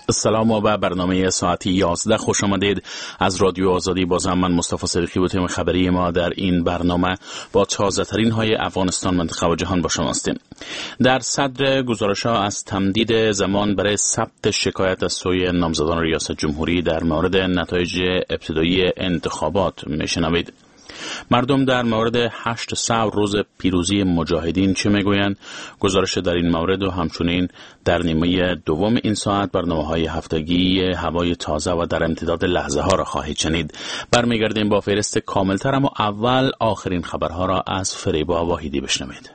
سلام و به برنامه ساعتی 11 خوش آمدید. از رادیو آزادی بازم من مصطفی صدیقی و تیم خبری ما در این برنامه با تازه ترین های افغانستان، منطقه و جهان با شما هستیم. در صدر گزارش‌ها از تمدید زمان برای ثبت شکایت از سوی نامزدان ریاست جمهوری در مورد نتایج ابتدایی انتخابات میشنوید. مردم در مورد 8 ثور روز پیروزی مجاهدین چه میگویند؟ گزارش در این مورد و همچنین در نیمه دوم این ساعت برنامه‌های هفتگی هوای تازه و در امتداد لحظه ها را خواهید شنید. برمیگردیم با فهرست کاملتر، اما اول آخرین خبرها را از فریبا واحدی بشنوید.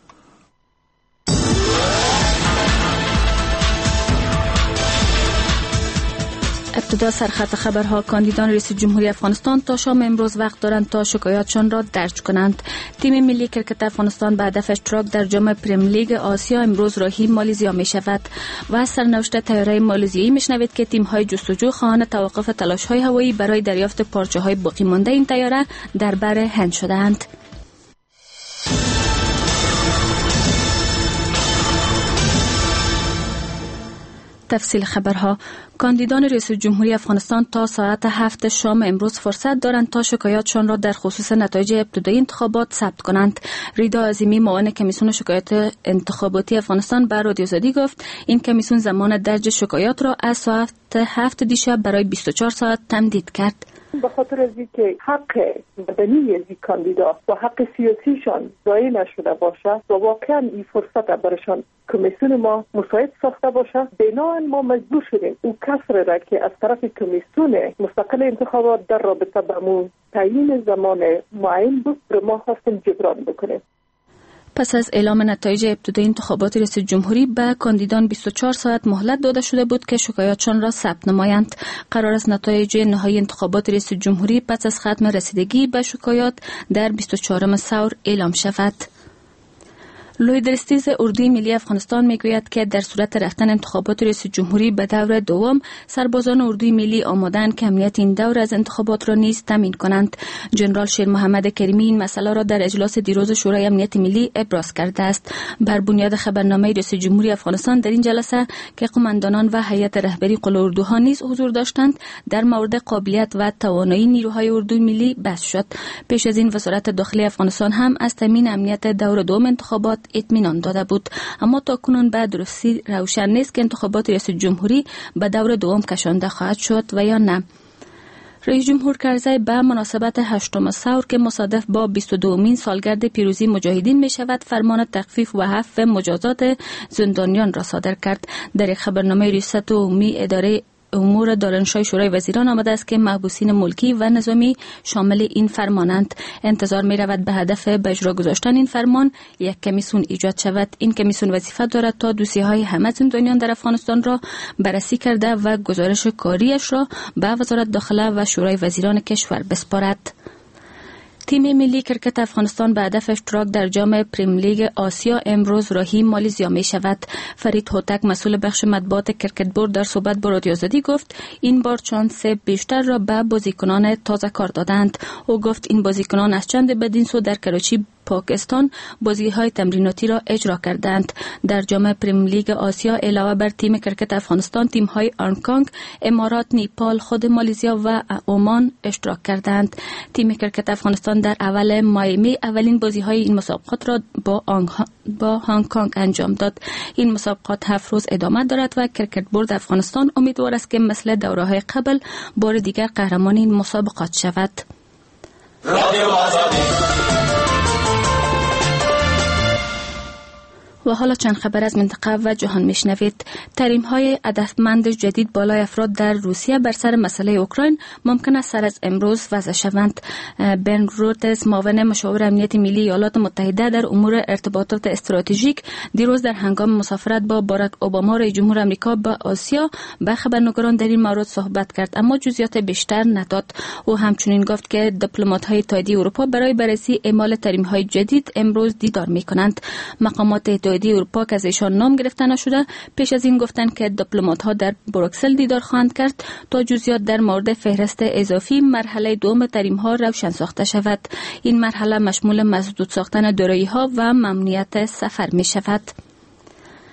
ابتدا سرخط خبرها. کاندیدان رئیس جمهوری افغانستان تا شام امروز وقت دارند تا شکایاتشان را درج کنند. تیم ملی کرکت افغانستان به هدف اشتراک در جام پرمیر لیگ آسیا امروز راهی مالزیا می شود و از سرنوشت طیاره مالزیایی می شنوید که تیم های جستجو خواهان توقف تلاش های هوایی برای دریافت پارچه های باقی مانده این طیاره در بر هند شدند. تفصیل خبرها. کاندیدان رئیس جمهوری افغانستان تا ساعت 7 شام امروز فرصت دارند تا شکایاتشان را در خصوص نتایج ابتدایی انتخابات ثبت کنند. ریدا عظیمی، معاون کمیسیون شکایات انتخاباتی افغانستان به رادیو آزادی گفت این کمیسیون زمان درج شکایات را از ساعت 7 دیشب برای 24 ساعت تمدید کرد. به خاطر از اینکه حق مدنی از این کاندیدا و حق سیاسیشان ضایع نشده باشه و واقعا این فرصت برایشان کمیسیون ما مساعد ساخته باشه، بنابراین ما مجبور شدیم او کسر را که از طرف کمیسیون مستقل انتخابات در رابطه با تعیین زمان معین بود رو ما خواستیم جبران بکنیم. پس از اعلام نتایج ابتدایی انتخابات رئیس جمهوری به کاندیدان 24 ساعت مهلت داده شده بود که شکایاتشان را ثبت نمایند. قرار است نتایج نهایی انتخابات رئیس جمهوری پس از ختم رسیدگی به شکایات در 24 ثور اعلام شود. لوی درستیز اردوی ملی افغانستان میگوید که در صورت رفتن انتخابات رئیس جمهوری به دور دوم، سربازان اردوی ملی آماده‌اند که امنیت این دور از انتخابات را نیز تامین کنند. جنرال شیر محمد کریمی این مسئله را در اجلاس دیروز شورای امنیت ملی ابراز کرده است. بر بنیاد خبرنامه رئیس جمهوری افغانستان در این جلسه که قماندانان و هیئت رهبری قل اردوها نیز حضور داشتند، در مورد قابلیت و توانایی نیروهای اردوی ملی بحث شد. پیش از این وزارت داخلی افغانستان هم از تامین امنیت دور دوم انتخابات اطمینان داده بود، اما تاکنون به درستی روشن نیست که انتخابات رئیس جمهوری به دور دوم کشانده خواهد شد و یا نه. رئیس جمهور کرزی به مناسبت 8 ثور که مصادف با 22مین سالگرد پیروزی مجاهدین می شود، فرمان تخفیف و عفو مجازات زندانیان را صادر کرد. در خبرنامه ریاست عمومی اداره امور دارنشاه شورای وزیران آمده است که محبوسین ملکی و نظامی شامل این فرمانند. انتظار می رود به هدف به اجرا گذاشتن این فرمان یک کمیسیون ایجاد شود. این کمیسیون وظیفه دارد تا دوسیه های همه زندانیان در افغانستان را بررسی کرده و گزارش کاریش را به وزارت داخله و شورای وزیران کشور بسپارد. تیم ملی کرکت افغانستان به هدف اشتراک در جام پرمیر لیگ آسیا امروز راهی مالزیا می شود. فرید هوتک، مسئول بخش مطبوعات کرکت بورد، در صحبت با رادیو آزادی گفت این بار شانس بیشتر را به بازیکنان تازه کار دادند. او گفت این بازیکنان از چند بدین سو در کراچی پاکستان بازی‌های تمریناتی را اجرا کردند. در جام پرمیر لیگ آسیا علاوه بر تیم کرکت افغانستان، تیم‌های هنگ کنگ، امارات، نیپال، خود مالزیا و عمان اشتراک کردند. تیم کرکت افغانستان در اول ماه اولین بازی‌های این مسابقات را با هنگ کنگ انجام داد. این مسابقات 7 روز ادامه دارد و کرکت بورد افغانستان امیدوار است که مثل دوره‌های قبل بار دیگر قهرمان این مسابقات شود. رادیو آزادی. و حالا چند خبر از منطقه و جهان میشنوید. تحریم‌های هدفمند جدید بالای افراد در روسیه بر سر مسئله اوکراین ممکن است سر از امروز وضع شوند. بن روتس، معاون مشاور امنیت ملی ایالات متحده در امور ارتباطات استراتژیک، دیروز در هنگام مسافرت با باراک اوباما رئیس جمهور آمریکا به آسیا با خبرنگاران در این مورد صحبت کرد، اما جزئیات بیشتر نداد. او همچنین گفت که دیپلمات‌های اتحادیه اروپا برای بررسی اعمال تحریم‌های جدید امروز دیدار می‌کنند. مقامات اتحادیه اروپا که از ایشان نام گرفته نشده پیش از این گفتند که دیپلمات‌ها در بروکسل دیدار خواهند کرد تا جزئیات در مورد فهرست اضافی مرحله دوم تحریم‌ها روشن ساخته شود. این مرحله مشمول مسدود ساختن دارایی‌ها و ممنوعیت سفر می‌شود.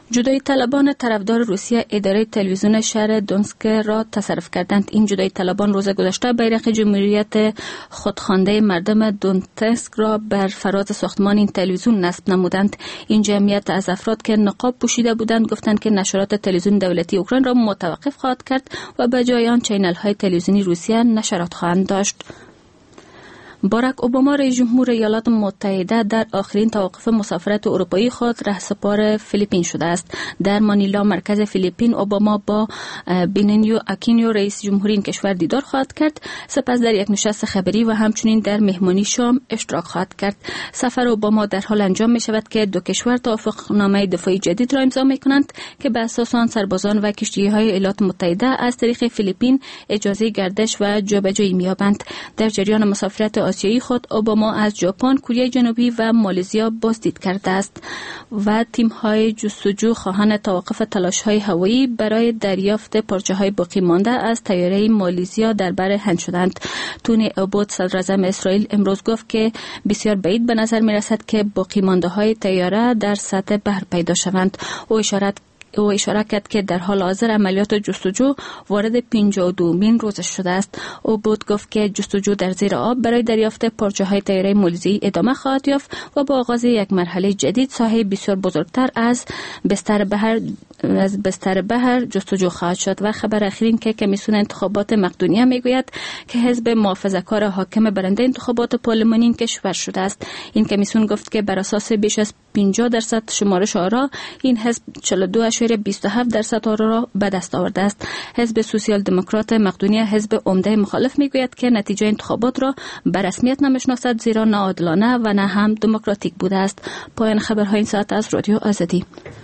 جدایی طلبان طرفدار روسیه اداره تلویزیون شهر دونسک را تصرف کردند. این جدایی طلبان روز گذشته بیرق جمهوریت خودخوانده مردم دونتسک را بر فراز ساختمان این تلویزیون نصب نمودند. این جمعیت از افراد که نقاب پوشیده بودند گفتند که نشرات تلویزیون دولتی اوکراین را متوقف خواهد کرد و به جای آن چینل های تلویزیونی روسیه نشرات خواهند داشت. باراک اوباما رئیس جمهور ایالات متحده در آخرین توقف مسافرت اروپایی خود رهسپار فیلیپین شده است. در مانیلا مرکز فیلیپین اوباما با بنینیو اکینیو رئیس جمهوری این کشور دیدار خواهد کرد. سپس در یک نشست خبری و همچنین در مهمانی شام اشتراک خواهد کرد. سفر اوباما در حال انجام می شود که دو کشور توافقنامه دفاعی جدید را امضا می کنند که به اساس آن سربازان و کشتی‌های ایالات متحده از طریق فیلیپین اجازه گردش و جابجایی می یابند. در جریان مسافرت آسیایی خود اوباما از ژاپن، کره جنوبی و مالزیا بازدید کرده است و تیم‌های جستجو خواهان توقف تلاش‌های هوایی برای دریافت پارچه‌های باقی مانده از طیاره مالزیا در بر هند شدند. تونی ابوت صدراعظم اسرائیل امروز گفت که بسیار بعید به نظر می‌رسد که باقی مانده‌های طیاره در سطح بحر پیدا شوند. او اشاره کرد که در حال حاضر عملیات جستجو وارد 52مین روزش شده است. او بود گفت که جستجو در زیر آب برای دریافت پارچه‌های طیاره مالزی ادامه خواهد یافت و با آغاز یک مرحله جدید ساحه بسیار بزرگتر از بستر بحر جستجو خواهد شد. و خبر اخیر که کمیسیون انتخابات مقدونیه میگوید که حزب محافظه‌کار حاکم برنده انتخابات پارلمانی این کشور شده است. این کمیسیون گفت که بر اساس بیش از 50% شمارش آرا این حزب 42.27% آرا را به دست آورده است. حزب سوسیال دموکرات مقدونیه حزب عمده مخالف میگوید که نتیجه انتخابات را به رسمیت نمیشناسد زیرا نه عادلانه و نه هم دموکراتیک بوده است. پایان خبرهای این ساعت از رادیو آزادی.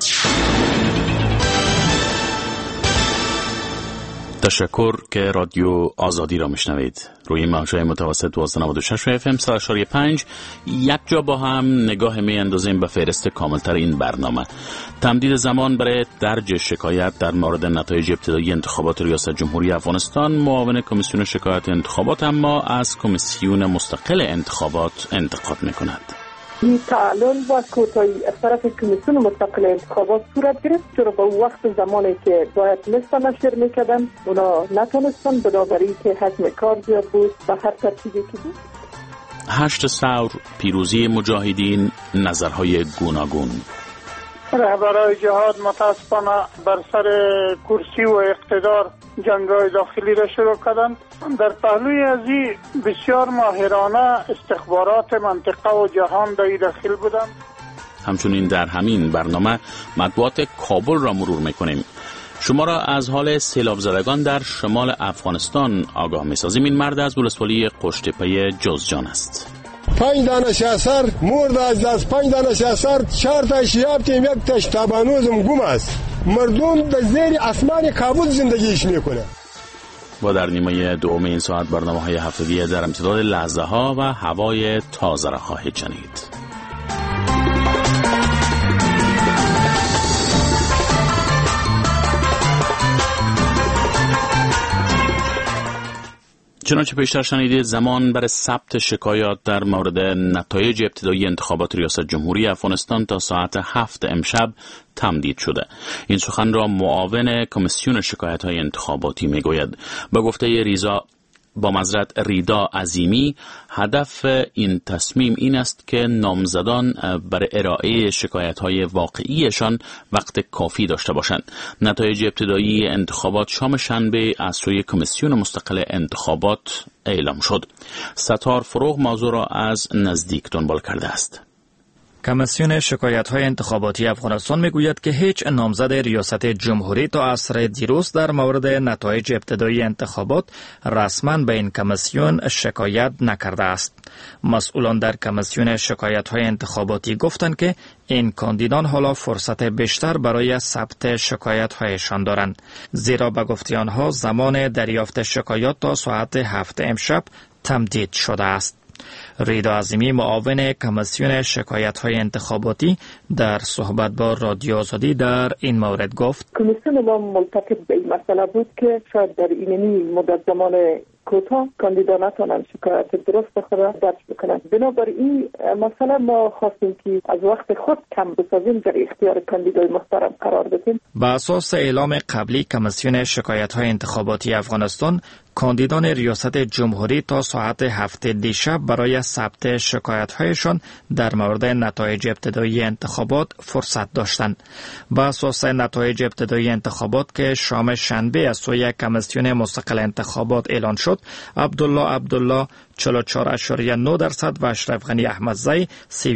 تشکر که رادیو آزادی را میشنوید. روی موج‌های متوسط 1296 FM 100.5 یک جا با هم نگاه میاندازیم به فهرست کاملتر این برنامه. تمدید زمان برای درج شکایت در مورد نتایج ابتدایی انتخابات ریاست جمهوری افغانستان معاون کمیسیون شکایت انتخابات اما از کمیسیون مستقل انتخابات انتقاد میکند. این تعلل و کوتاهی از طرف کمیسیون مستقل انتخابات صورت گرفت، چرا به وقت زمانی که باید لیست نشر میکردن اونا نتونستن، بنابراین که حجم کار زیاد بود و هر ترتیبی که بود. 8 ثور، پیروزی مجاهدین، نظرهای گوناگون. رهبرای جهاد متاسفانه بر سر کرسی و اقتدار جنگ‌های داخلی را شروع کردند. در پهلوی ازی بسیار ماهرانه استخبارات منطقه و جهان در داخل بودند. همچنین در همین برنامه مطبوعات کابل را مرور میکنیم. شما را از حال سیلاب زدگان در شمال افغانستان آگاه میسازیم. این مرد از ولسوالی قشتپه جوزجان است. 5 دانه شاسر مرد از 5 دانه شاسر 4 تا شیاب تیم یک تاش تابانوزم گم است. مردم در زیر آسمان کابل زندگیش میکنه. و در نیمه دوم این ساعت برنامه‌های هفتگی در امتداد لحظه ها و هوای تازه را خواهید شنید. چنانچه پیشتر شنیدید زمان برای ثبت شکایات در مورد نتایج ابتدایی انتخابات ریاست جمهوری افغانستان تا ساعت 7 امشب تمدید شده. این سخن را معاون کمیسیون شکایت‌های انتخاباتی میگوید. به گفته ریدا عظیمی هدف این تصمیم این است که نامزدان برای ارائه شکایت‌های واقعیشان وقت کافی داشته باشند. نتایج ابتدایی انتخابات شام شنبه از سوی کمیسیون مستقل انتخابات اعلام شد. ستار فروغ موضوع را از نزدیک دنبال کرده است. کمیسیون شکایت‌های انتخاباتی افغانستان میگوید که هیچ نامزد ریاست جمهوری تا عصر دیروز در مورد نتایج ابتدایی انتخابات رسما به این کمیسیون شکایت نکرده است. مسئولان در کمیسیون شکایت‌های انتخاباتی گفتند که این کاندیدان حالا فرصت بیشتر برای ثبت شکایت‌هایشان دارند، زیرا به گفته آنها زمان دریافت شکایات تا ساعت 7 امشب تمدید شده است. ریدا عظیمی معاون کمیسیون شکایت‌های انتخاباتی در صحبت با رادیو آزادی در این مورد گفت: کمیسیون ما ملتفت به این مسئله بود که شاید در این مدت زمان کوتاه کاندیدا نتونن شکایت درست خود درج بکنن. بنابراین مسئله ما خواستیم که از وقت خود کم بسازیم، در اختیار کاندیدای محترم قرار بدیم. با اساس اعلام قبلی کمیسیون شکایت‌های انتخاباتی افغانستان، کاندیدان ریاست جمهوری تا ساعت 7 دیشب برای ثبت شکایت‌هایشان در مورد نتایج ابتدایی انتخابات فرصت داشتند. با اساس نتایج ابتدایی انتخابات که شام شنبه از سوی کمیسیون مستقل انتخابات اعلان شد، عبدالله 44.9% و اشرف غنی احمدزی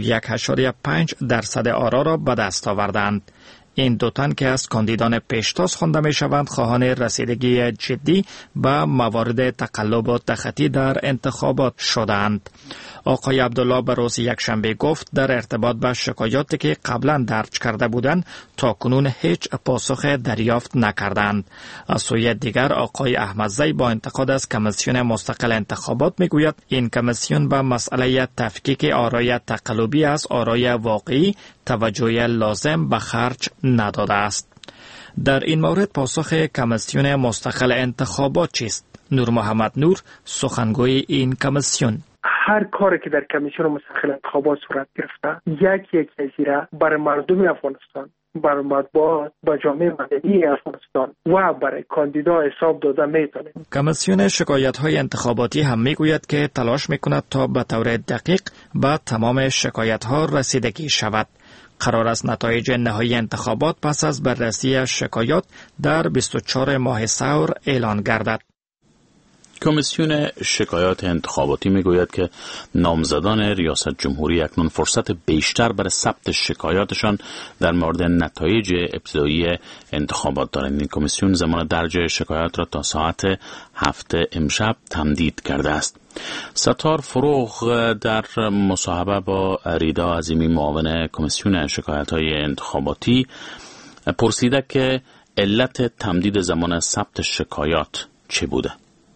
31.5% آرا را به دست آوردند. این دو تن که از کاندیدان پیشتاز خوانده می شوند خواهان رسیدگی جدی به موارد تقلب و تخطی در انتخابات شدند. آقای عبدالله به روز یکشنبه گفت در ارتباط به شکایاتی که قبلا درج کرده بودند تا کنون هیچ پاسخ دریافت نکردند. از سوی دیگر آقای احمدزی با انتقاد از کمیسیون مستقل انتخابات میگوید این کمیسیون به مسئله تفکیک آرای تقلبی از آرای واقعی توجه لازم به خرج نداده است. در این مورد پاسخ کمیسیون مستقل انتخابات چیست؟ نور محمد نور، سخنگوی این کمیسیون: هر کاری که در کمیسیون مستقل انتخابات صورت گرفته یک جزیره برای مردم افغانستان، برای مطبوعات، با جامعه مدنی افغانستان و برای کاندیدا حساب داده میتونه. کمیسیون شکایت‌های انتخاباتی هم میگوید که تلاش میکند تا به طور دقیق به تمام شکایت‌ها رسیدگی شود. قرار است نتایج نهایی انتخابات پس از بررسی شکایات در 24 ماه ثور اعلان گردد. کمیسیون شکایات انتخاباتی میگوید که نامزدان ریاست جمهوری اکنون فرصت بیشتر برای ثبت شکایاتشان در مورد نتایج ابتدایی انتخابات دارند. این کمیسیون زمان درج شکایات را تا ساعت 7 امشب تمدید کرده است. ستار فروغ در مصاحبه با ریدا عظیمی معاون کمیسیون شکایت‌های انتخاباتی پرسیده که علت تمدید زمان ثبت شکایات چه بوده؟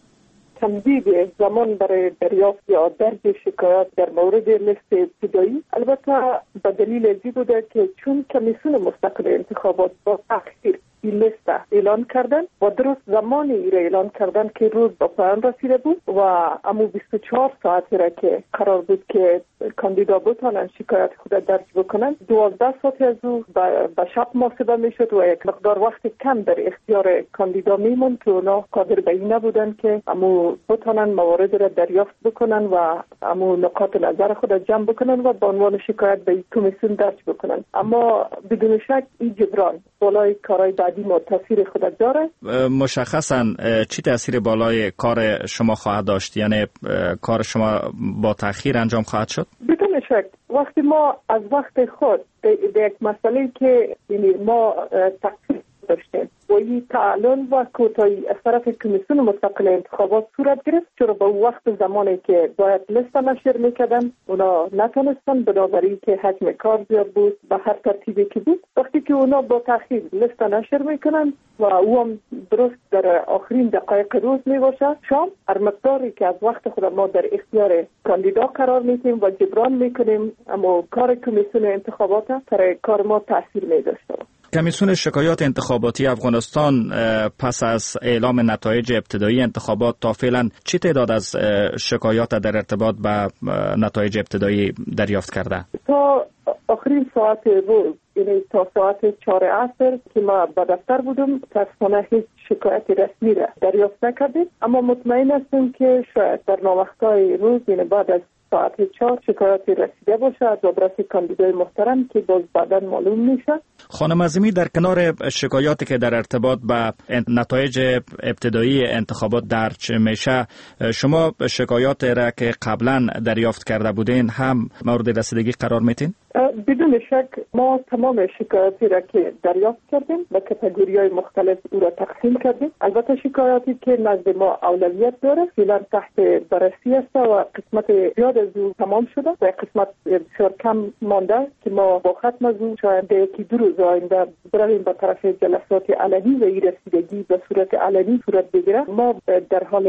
تمدید زمان برای دریافت یا درج شکایات در مورد لیست ابتدایی البته به دلیل ازی بوده که چون کمیسیون مستقل انتخابات با تأخیر این لیست اعلان کردن و درست زمانی ای را اعلان کردن که روز به پایان رسیده بود و اما 24 ساعتی را که قرار بود که کاندیدا بتانن شکایت خود درج بکنن 12 ساعت از او به شب محاسبه میشد و یک مقدار وقت کم در اختیار کاندیدا میموند که اونا قادر به این نبودن که اما بتانن موارد را دریافت بکنن و اما نقاط نظر خود جمع بکنن و به عنوان شکایت به کمیسیون درج بکنن. اما بدون شک این جبران بالای کارهای بعدی ما تاثیر خود داره. مشخصاً چی تاثیر بالای کار شما خواهد داشت؟ یعنی کار شما با تأخیر انجام خواهد شد؟ بدون شک وقتی ما از وقت خود به یک مسئله که ما تاثیر داشتیم و این تعلل و کوتاهی از طرف کمیسیون مستقل انتخابات صورت گرفت، چرا به وقت زمانی که باید لیست نشر میکردن اونا نتونستن، بنابراین که حجم کار زیاد بود به هر ترتیبی که بود. وقتی که اونا با تأخیر لیست نشر میکنن و او هم درست در آخرین دقایق روز میباشه شام، هر مقداری که از وقت خود ما در اختیار کاندیدا قرار میدیم و جبران میکنیم، اما کار کمیسیون انتخابات سر کار ما تاثیر میداشته. کمیسیون شکایات انتخاباتی افغانستان پس از اعلام نتایج ابتدایی انتخابات تا فعلا چه تعداد از شکایات در ارتباط با نتایج ابتدایی دریافت کرده؟ تا آخرین ساعت روز، یعنی تا ساعت 4 عصر که ما به دفتر بودم، متاسفانه هیچ شکایت رسمی را دریافت نکردیم، اما مطمئن هستیم که شاید در ناوقت‌های روز، یعنی بعد از ساعت 4 شکایاتی رسیده باشه از آدرس کاندیدای محترم که باز بعداً معلوم میشه. خانم عظیمی، در کنار شکایاتی که در ارتباط با نتایج ابتدایی انتخابات درج میشه، شما شکایات را که قبلا دریافت کرده بودین هم مورد رسیدگی قرار میتین؟ بدون شک ما تمام شکایاتی را که دریافت کردیم به کاتگوری‌های مختلف او را تقسیم کردیم. البته شکایاتی که نزد ما اولویت داره فعلا تحت بررسی است و قسمت زیاد از او تمام شده و قسمت بسیار کم مانده که ما با ختم از او شاید یکی دو روز آینده برویم به طرف جلسات علنی و این رسیدگی به صورت علنی صورت بگیره. ما در حال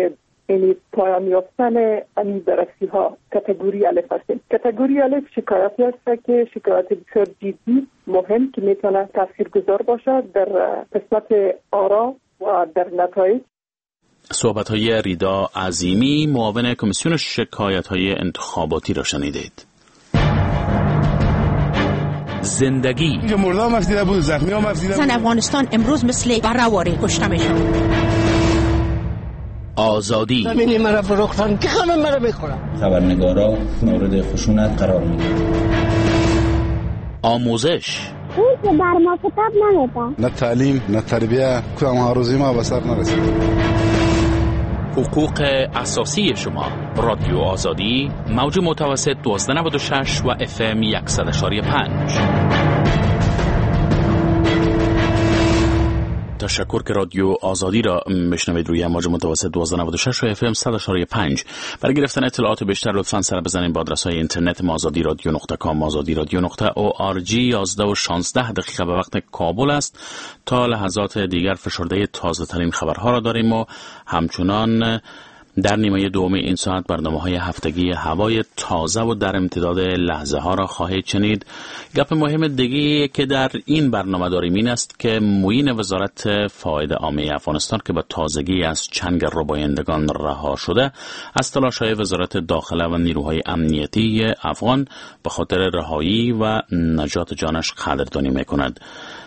یعنی پایان یافتن این بررسی ها کاتگوری الف هستیم. کاتگوری الف شکایاتی هست که شکایات بسیار جدی مهم که میتونه تاثیرگذار باشه در قسمت آرا و در نتایج. صحبت‌های ریدا عظیمی، معاون کمیسیون شکایت‌های انتخاباتی را شنیدید. زندگی مردم مفدیده بود، زخمی ها مفدیده بود. زن افغانستان امروز مثل بره‌واره کشته میشن. آزادی زمینی مرا فروختن که همه مرا میخورن. خبرنگارا مورد خشونت قرار میدن. آموزش اون که بر ما کتاب نمیده. نه تعلیم نه تربیه، کدام هاروزی ما به سر نرسید. حقوق اساسی شما. رادیو آزادی، موج متوسط 1296 و FM 100.5. تشکر که رادیو آزادی را بشنوید روی موج متوسط 1296 و FM 100.5. برای گرفتن اطلاعات بیشتر لطفاً سر بزنید به آدرس‌های اینترنت azadiradio.com azadiradio.org. 11 و 16 دقیقه به وقت کابل است. تا لحظات دیگر فشرده تازه ترین خبرها را داریم و همچنان در نیمه دوم این ساعت برنامه‌های هفتگی هوای تازه و در امتداد لحظه ها را خواهید شنید. گپ مهم دیگه که در این برنامه داریم این است که معین وزارت فاید عامه افغانستان که به تازگی از چنگ ربایندگان رها شده، از تلاش‌های وزارت داخله و نیروهای امنیتی افغان به خاطر رهایی و نجات جانش قدردانی می‌کند.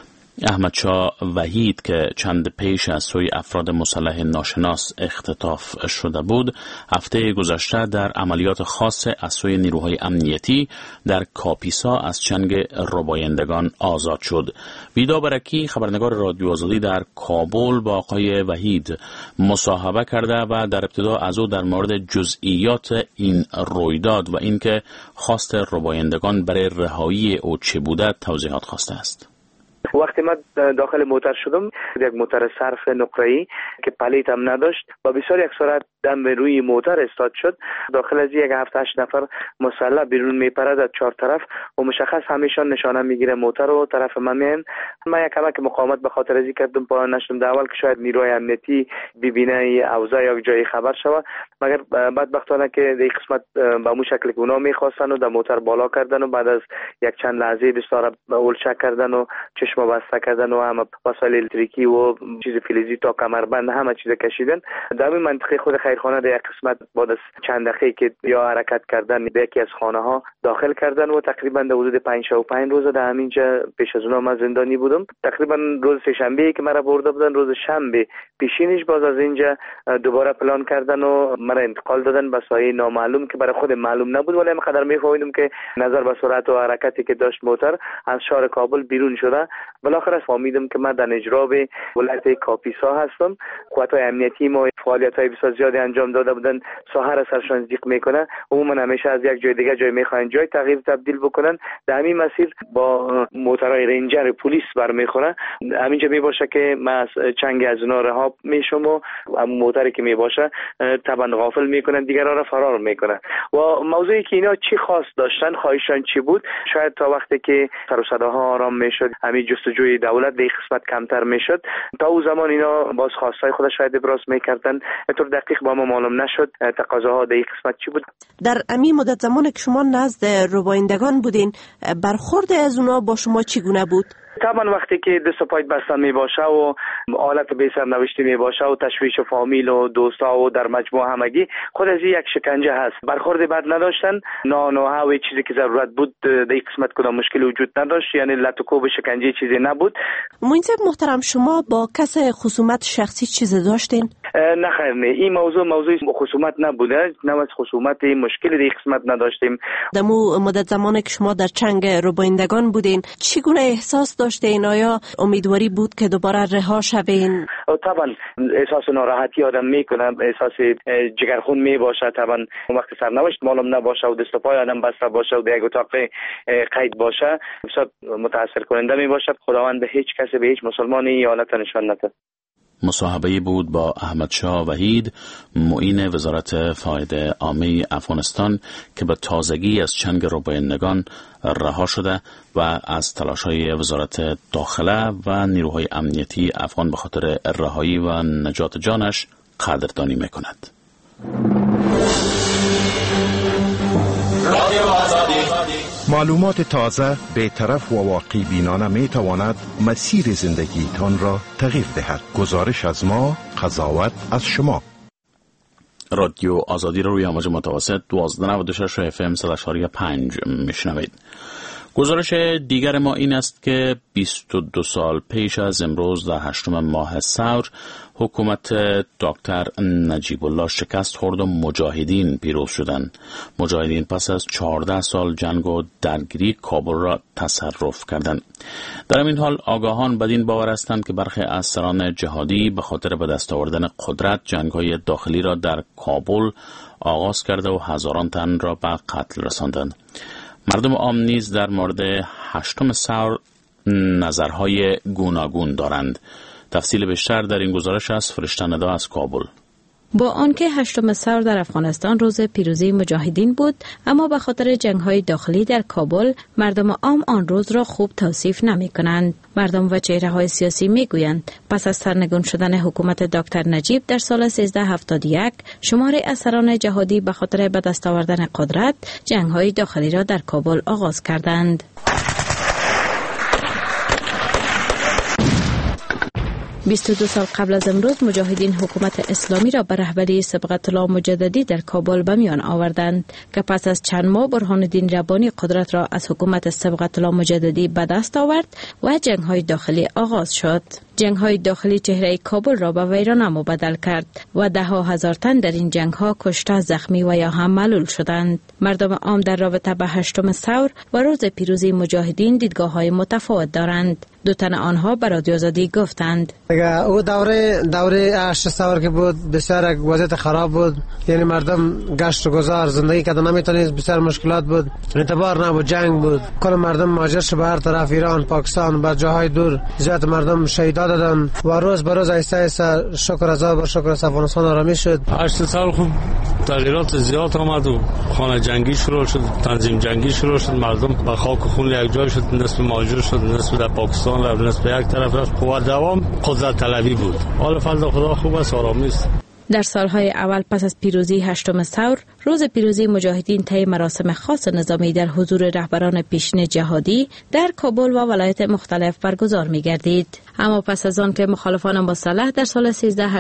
احمد شاه وحید که چند پیش از سوی افراد مسلح ناشناس اختطاف شده بود، هفته گذشته در عملیات خاص از سوی نیروهای امنیتی در کاپیسا از چنگ ربایندگان آزاد شد. ویدا برکی خبرنگار رادیو آزادی در کابل با آقای وحید مصاحبه کرده و در ابتدا از او در مورد جزئیات این رویداد و اینکه خواست ربایندگان برای رهایی او چه بوده توضیحات خواسته است. وقتی من داخل موتر شدم، یک موتر صرف نقره‌ای که پلیت هم نداشت با بسیار یک سرعت دم روی موتر استاد شد. داخل از یک 7-8 نفر مسلح بیرون میپرد از 4 طرف و مشخص همیشان نشانه میگیره موتر رو طرف من میان. من یک کمک مقاومت به خاطر ازی کردم پایان نشدم. در اول که شاید نیروی امنیتی ببینه اوضاع یا جای خبر شوه، مگر بدبختانه که در قسمت به مو شکل که اونا میخواستن و در موتر بالا کردن و بعد از یک چند لحظه بسیار اولچک کردن و چشم بسته کردن و همه وسایل الکتریکی و چیز فلزی تا کمربند همه چیز کشیدن. در این منطقه خود خیرخانه در یک قسمت بعد از چند دقیقه که یا حرکت کردن به یکی از خانه ها داخل کردن و تقریبا در حدود 5 روز در همینجا پیش از اونها من زندانی بودم. تقریبا روز سه‌شنبه که مرا برده بودن، روز شنبه پیشینش باز از اینجا دوباره پلان کردن و مرا انتقال دادن به سایه نامعلوم که برای خود معلوم نبود، ولی من قدر میفهمیدم که نظر به سرعت و حرکتی که داشت موتر از شهر کابل بیرون شده. بالاخره فهمیدم که من در اجرا به ولایت کاپیسا هستم. قوت‌های امنیتی ما فعالیت‌های بسیار زیادی انجام داده بودن، ساحر سرشان زیق میکنه. عموما همیشه از یک جای دیگه جای میخوان جای تغییر تبدیل بکنن. در همین مسیر با موترهای رنجر پلیس برمیخوره. همینجا میباشه که من از چنگ از اونها رها میشم و موتری که میباشه طبعا غافل میکنن، دیگران را فرار میکنن. و موضوعی که اینا چی خواست داشتن، خواهشان چی بود، شاید تا وقتی که سر و صداها آرام میشد، همین جستجوی دولت در قسمت کمتر میشد، تا اون زمان اینا باز خواستای خود شاید ابراز میکردن. اینطور دقیق با ما معلوم نشد تقاضاها در قسمت چی بود. در امی مدت زمانی که شما نزد ربایندگان بودین، برخورد از اونا با شما چگونه بود؟ طبعا وقتی که دست و پایت بسته می باشه و حالت بی سرنوشتی می باشه و تشویش و فامیل و دوستا و در مجموع همگی، خود از یک شکنجه هست. برخورد بد نداشتن، نه و چیزی که ضرورت بود در این قسمت کدام مشکلی وجود نداشت، یعنی لطکوب شکنجه چیزی نبود. منصف محترم، شما با کس خصومت شخصی چیز داشتین؟ نه خیر، نه، این موضوع خصومت نبوده. نه از خصومت مشکلی در این قسمت نداشتیم. در مدت زمانی که شما در چنگ ربایندگان بودین، چگونه احساس داشتین؟ آیا امیدواری بود که دوباره رها شوین؟ طبعا احساس ناراحتی آدم میکنه، احساس جگرخون می باشه. طبعا وقتی سرنوشت معلوم نباشه و دست و پای آدم بسته باشه و در یک اتاق قید باشه، بسیار متاثر کننده می باشه. خداوند به هیچ کسی، به هیچ مسلمانی این حالت نشان نده. مصاحبه بود با احمد شاه وحید، معین وزارت فاید عامه افغانستان که به تازگی از چنگ ربایندگان رها شده و از تلاش‌های وزارت داخله و نیروهای امنیتی افغان به خاطر رهایی و نجات جانش قدردانی می‌کند. معلومات تازه، بی‌طرف و واقعی بینانه می تواند مسیر زندگیتان را تغییر دهد. گزارش از ما، قضاوت از شما. رادیو آزادی رو روی امواج متوسط 1296 FM 100.5 میشنوید. گزارش دیگر ما این است که 22 سال پیش از امروز در 8 ماه ثور حکومت دکتر نجیب الله شکست خورد و مجاهدین پیروز شدند. مجاهدین پس از 14 سال جنگ و درگیری کابل را تصرف کردند. در این حال آگاهان بدین باور هستند که برخی از سران جهادی به خاطر به دست آوردن قدرت جنگ‌های داخلی را در کابل آغاز کرده و هزاران تن را به قتل رساندند. مردم عام نیز در مورد 8 ثور نظرهای گوناگون دارند. تفصیل بیشتر در این گزارش از فرشته ندا از کابل. با آنکه 8 ثور در افغانستان روز پیروزی مجاهدین بود، اما به خاطر جنگ‌های داخلی در کابل مردم عام آن روز را خوب توصیف نمی‌کنند. مردم و چهره‌های سیاسی می‌گویند پس از سرنگون شدن حکومت دکتر نجیب در سال 1371 شماری از سران جهادی به خاطر به دست آوردن قدرت جنگ‌های داخلی را در کابل آغاز کردند. 22 سال قبل از امروز مجاهدین حکومت اسلامی را به رهبری صبغت الله مجددی در کابل به میان آوردند که پس از چند ماه برهان الدین ربانی قدرت را از حکومت صبغت الله مجددی به دست آورد و جنگ‌های داخلی آغاز شد. جنگ‌های داخلی چهره کابل را به ویرانه مبدل کرد و ده ها هزار تن در این جنگ‌ها کشته، زخمی و یا هم معلول شدند. مردم عام در رابطه به 8 ثور و روز پیروزی مجاهدین دیدگاه‌های متفاوت دارند. دو تن آنها به رادیو آزادی گفتند او دوره 8 ثور که بود بسیار وضعیت خراب بود، یعنی مردم گشت و گذار زندگی کردن نمیتونید، بسیار مشکلات بود، اعتبار نبود، جنگ بود، کل مردم مهاجر شد به هر طرف، ایران، پاکستان، به جاهای دور، زیاد مردم شهید دادن و روز به روز ایسته ایسته شکر از بر شکر از افغانستان آرامی شد. 8 ثور خوب تغییرات زیاد آمد و خانه جنگی شروع شد، تنظیم جنگی شروع شد، مردم به خاک و خون یک جای شد، نصف مهاجر شد، نصف در پاکستان رفت، نصف یک طرف رفت و دوام قدرت طلبی بود. حال فضل خدا خوب است، آرامی است. در سالهای اول پس از پیروزی 8 ثور، روز پیروزی مجاهدین طی مراسم خاص نظامی در حضور رهبران پیشین جهادی در کابل و ولایت مختلف برگزار می‌گردید. اما پس از آن که مخالفان مسلح در سال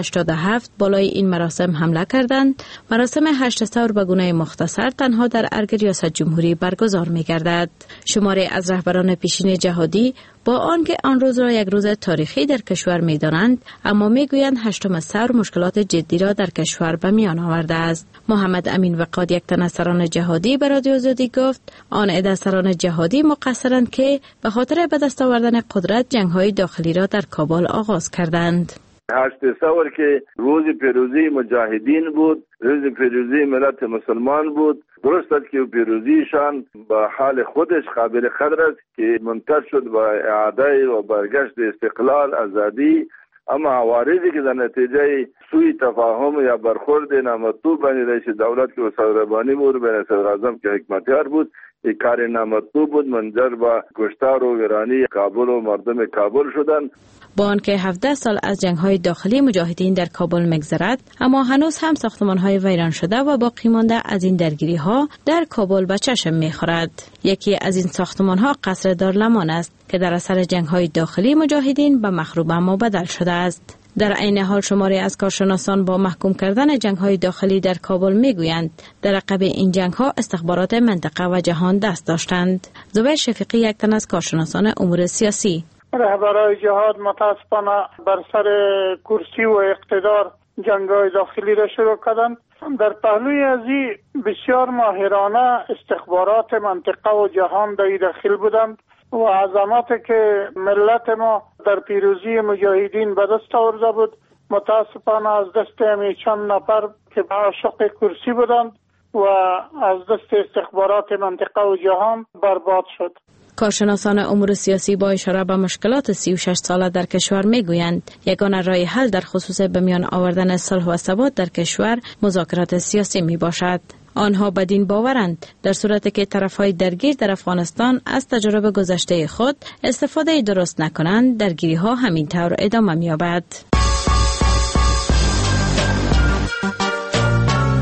1387 بالای این مراسم حمله کردند، مراسم 8 ثور به گونه مختصر تنها در ارگ ریاست جمهوری برگزار می‌گردد. شماری از رهبران پیشین جهادی با آنکه آن روز را یک روز تاریخی در کشور می‌دانند، اما می‌گویند 8 ثور مشکلات جدی را در کشور به میان آورده است. محمد امین وقاد، یک تن از سران جهادی، به رادیو آزادی گفت آن عده سران جهادی مقصرند که به خاطر به دست آوردن قدرت جنگ‌های داخلی را در کابل آغاز کردند. 8 ثور که روز پیروزی مجاهدین بود، روز پیروزی ملت مسلمان بود. درست است که پیروزیشان به حال خودش قابل قدر است که منتج شد با اعاده و برگشت استقلال، آزادی، اما عوارضی که در نتیجه سوی تفاهم یا برخورد نامطلوب بین رئیس دولت که وزیر ربانی بود بین صدراعظم که حکمتیار بود، یک کار نامطلوب بود، منجر به کشتار و ویرانی کابل و مردم کابل شدند. با آنکه 17 سال از جنگ‌های داخلی مجاهدین در کابل می‌گذرد، اما هنوز هم ساختمان‌های ویران شده و باقی مانده از این درگیری‌ها در کابل به چشم می‌خورد. یکی از این ساختمان‌ها قصر دارلمان است که در اثر جنگ‌های داخلی مجاهدین به مخروبه مبدل شده است. در عین حال شماری از کارشناسان با محکوم کردن جنگ‌های داخلی در کابل می‌گویند در عقب این جنگ‌ها استخبارات منطقه و جهان دست داشتند. زبیر شفیقی، یک تن از کارشناسان امور سیاسی: رهبرای جهاد متاسفانه بر سر کرسی و اقتدار جنگ‌های داخلی را شروع کردند. در پهلوی از این بسیار ماهرانه استخبارات منطقه و جهان در داخل بودند و عظماتی که ملت ما در پیروزی مجاهدین به دست آورده بود متاسفانه از دست همی چند نفر که عاشق کرسی بودند و از دست استخبارات منطقه و جهان برباد شد. کارشناسان امور سیاسی با اشاره به مشکلات 36 ساله در کشور میگویند یگانه راه حل در خصوص به میان آوردن صلح و ثبات در کشور مذاکرات سیاسی می باشد. آنها بدین باورند در صورتی که طرفهای درگیر در افغانستان از تجربه گذشته خود استفاده درست نکنند، درگیری ها همین طور ادامه می یابد.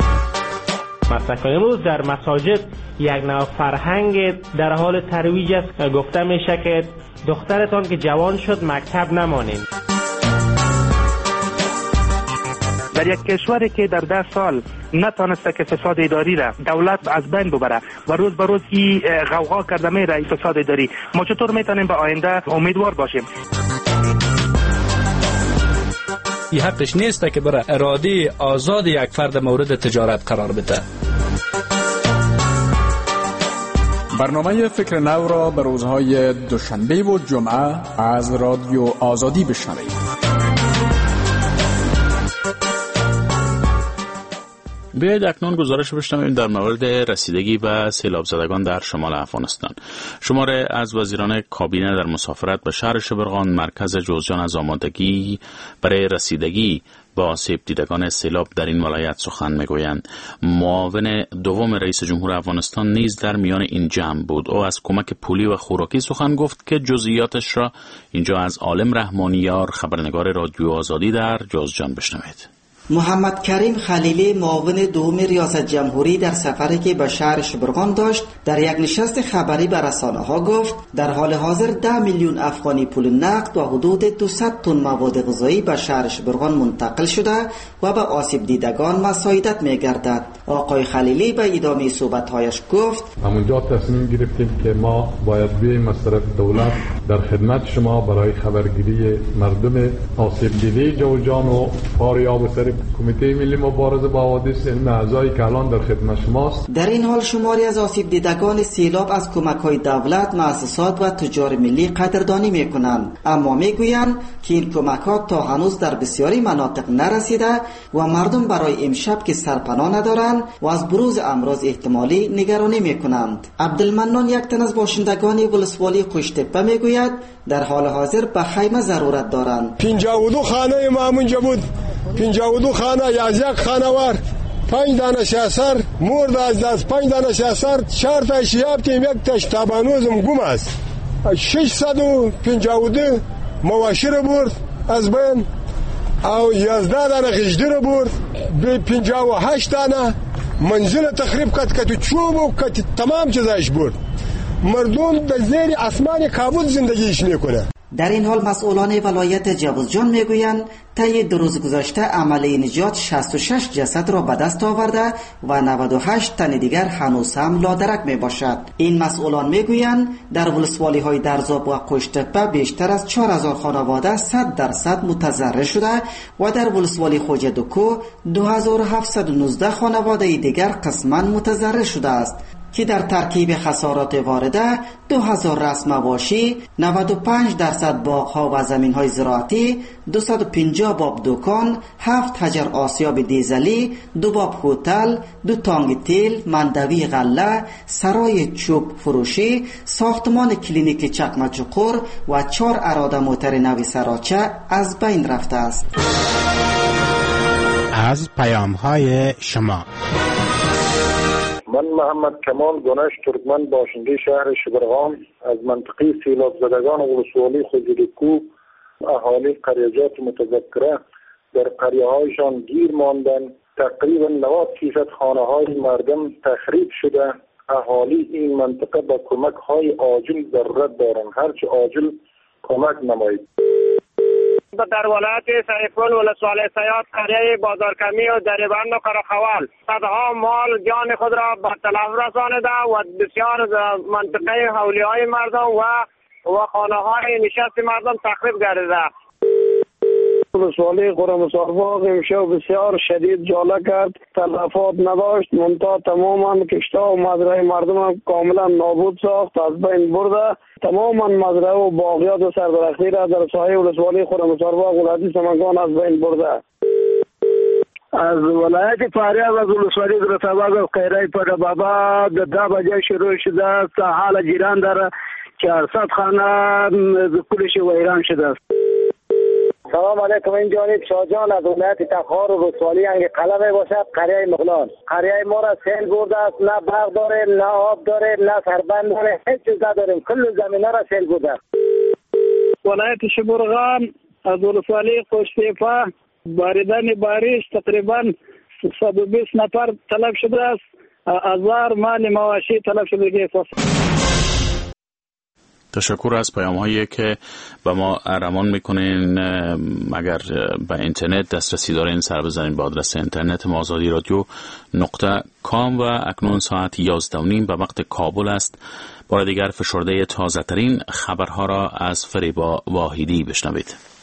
مصرف. امروز در مساجد یک نوع فرهنگ در حال ترویج است. گفته میشه که دخترتان که جوان شد مکتب نمانید. در یک کشوری که در 10 سال نتانسته که فساد اداری را دولت از بین ببره و روز به روز این غوغا کرده میره این فساد اداری، ما چطور میتونیم به آینده امیدوار باشیم؟ این حقش نیست که برای اراده آزاد یک فرد مورد تجارت قرار بده. برنامه فکر نو را به روزهای دوشنبه و جمعه از رادیو آزادی بشنوید. بیایید اکنون گزارش بشنویم در مورد رسیدگی و سیلاب زدگان در شمال افغانستان. شماره از وزیران کابینه در مسافرت به شهر شبرغان، مرکز جوزجان از آمادگی برای رسیدگی با آسیب دیدگان سیلاب در این ولایت سخن میگویند. معاون دوم رئیس جمهور افغانستان نیز در میان این جمع بود. او از کمک پولی و خوراکی سخن گفت که جزئیاتش را اینجا از عالم رحمانیار، خبرنگار رادیو آزادی در جوزجان بشنوید. محمد کریم خلیلی، معاون دوم ریاست جمهوری، در سفری که به شهر شبرغان داشت در یک نشست خبری به رسانه‌ها گفت در حال حاضر 10 میلیون افغانی پول نقد و حدود 200 تن مواد غذایی به شهر شبرغان منتقل شده و به آسیب دیدگان مساعدت می‌گردد. آقای خلیلی به ادامه صحبت‌هایش گفت همونجا تصمیم گرفتیم که ما باید بیاییم از طرف دولت در خدمت شما برای خبرگیری مردم آسیب دیده جوزجان و فاریاب سر کمیته ملی مبارزه با حوادث علم اعضایی که الان در خدمت شماست. در این حال شماری از آسیب دیدگان سیلاب از کمک‌های دولت، مؤسسات و تجار ملی قدردانی می‌کنند، اما می‌گویند که این کمک‌ها تا هنوز در بسیاری مناطق نرسیده و مردم برای امشب که سرپناه ندارند و از بروز امراض احتمالی نگرانی می‌کنند. عبدالمنان، یک تن از باشندگان ولسوالی قشتپه، می‌گوید در حال حاضر به خیمه ضرورت دارند. 52 خانه ما اونجا بود، 52 خانه، یک خانوار، 5 دانه شاسر مرد از دست، 5 دانه شاسر، 4 تا شیاب تیم، یک تاش تابانوزم گم است. 652 مواشر برد از بین، او 11 دانه خجدر برد، 58 دانه منزل تخریب کت چوب و کت تمام چیزایش برد. مردم در زیر آسمان کابل زندگیش میکنه. در این حال مسئولان ولایت جوزجان میگویند طی 2 روز گذشته عملی نجات 66 جسد را به دست آورده و 98 تن دیگر هنوز هم لادرک می باشد. این مسئولان میگویند در ولسوالی های درزاب و قشتپه بیشتر از 4000 خانواده 100% متضرر شده و در ولسوالی خوجه دکو 2719 خانواده دیگر قسما متضرر شده است که در ترکیب خسارات وارده 2000 رأس مواشی، 95% باغ‌ها و زمین‌های زراعتی، 250 باب دکان، 7 حجر آسیاب دیزلی، 2 باب هتل، 2 تانگ تیل، مندوی غله، سرای چوب فروشی، ساختمان کلینیک چکمه چقور و 4 اراده موتر نوی سراچه از بین رفته است. از پیام‌های شما. من محمد کمال گنش ترکمن، باشنده شهر شبرغان، از منطقه سیلاب زدگان ولسوالی خوجدکو، اهالی قریجات متذکره در قریه هایشان گیر ماندن. تقریبا 90% خانه های مردم تخریب شده. اهالی این منطقه با کمک های عاجل ضرورت دارند، هرچه عاجل کمک نمایید. در ولایت سیفون ولسوالی سیاد، قریه بازارکمی و دریبند و قرخوال صدها مال جان خود را به تلف رسانیده و بسیار منطقه حولی های مردم و خانه های نشست مردم تخریب گردیده. ولسوالی قرم سرباغ امشب بسیار شدید جاله کرد، تلفات نداشت، منتها تماما کشتا و مزرعه مردم هم کاملا نابود ساخت، از بین برده. تماما مزرعه و باغیات و سردرختی را در ساحه ولسوالی قرم سرباغ ولایت سمنگان از بین برده. از ولایت فاریاب از ولسوالی درتباغ و قیره پر بابا در 10 بجه شروع شده است تا حال جیران در 400 خانه کلش ویران شده است. سلام علیکم، این جانب شاهجان از ولایت تخار و ولسوالی انگ قلمه باشد، قریه مغلان. قریه ما را سیل برده است، نه باغ داریم، نه آب داریم، نه سربند داریم، هیچ چیز نداریم، کل زمینه را سیل برده. ولایت شبرغان از ولسوالی قشتپه باریدن بارش تقریبا 120 نفر تلف شده است. هزار مال مواشی طلب شده که تشکر از پیام هایی که به ما رمان میکنین. اگر به اینترنت دسترسی دارین سر بزنین به آدرس اینترنت ما azadiradio.com و اکنون ساعت 11:30 به وقت کابل است. بار دیگر فشرده تازه ترین خبرها را از فریبا واحدی بشنوید.